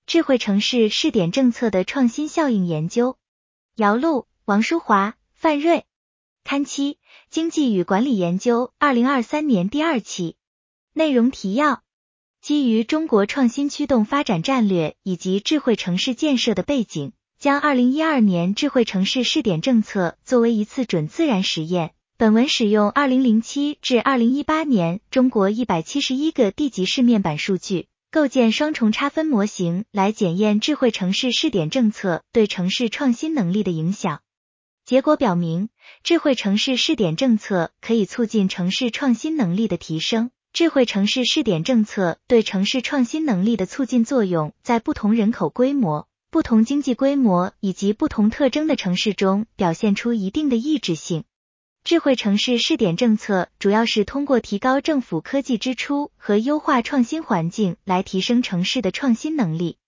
智慧城市试点政策的创新效应研究。姚璐、王淑华、范瑞。刊期：经济与管理研究2023年第2期。内容提要：基于中国创新驱动发展战略以及智慧城市建设的背景，将2012年智慧城市试点政策作为一次准自然实验。本文使用2007至2018年中国171个地级市面板数据，构建双重差分模型来检验智慧城市试点政策对城市创新能力的影响。结果表明，智慧城市试点政策可以促进城市创新能力的提升。智慧城市试点政策对城市创新能力的促进作用在不同人口规模、不同经济规模以及不同特征的城市中表现出一定的抑制性。智慧城市试点政策主要是通过提高政府科技支出和优化创新环境来提升城市的创新能力。